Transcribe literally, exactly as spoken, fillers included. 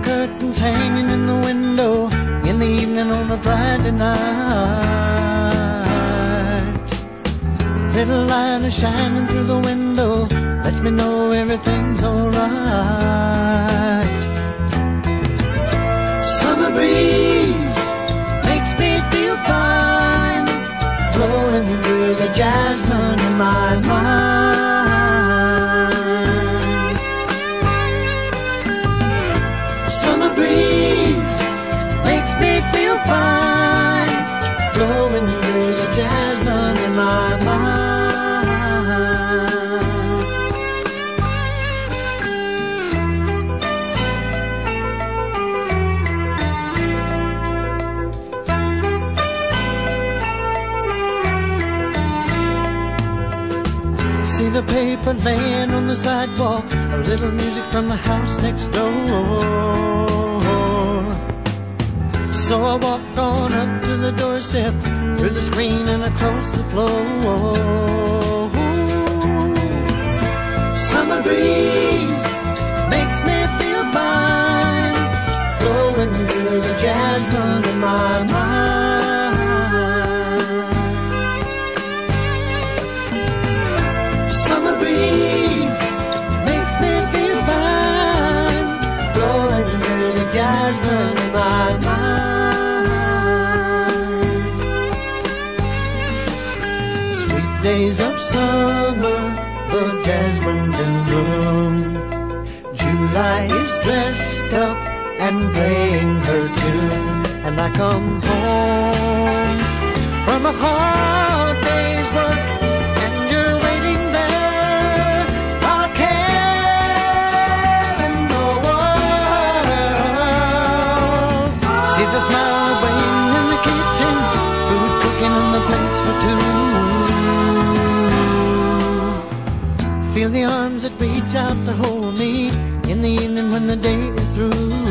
curtains hanging in the window in the evening on a Friday night. Little light is shining through the window, lets me know everything's alright. Summer breeze makes me feel fine, blowing through the jasmine in my mind. Summer breeze makes me feel fine, blowing through the jasmine in my mind. See the paper laying on the sidewalk, a little music from the house next door. So I walk on up to the doorstep, through the screen and across the floor. Summer breeze makes me feel fine, blowing through the jasmine in my mind. Summer breeze makes me feel fine, blowing through the jasmine in my mind. Sweet days of summer, the jasmine's in bloom. July is dressed up and playing her tune, and I come home from a hard day's work. The smile waiting in the kitchen, food cooking on the plates for two. Feel the arms that reach out to hold me in the evening when the day is through.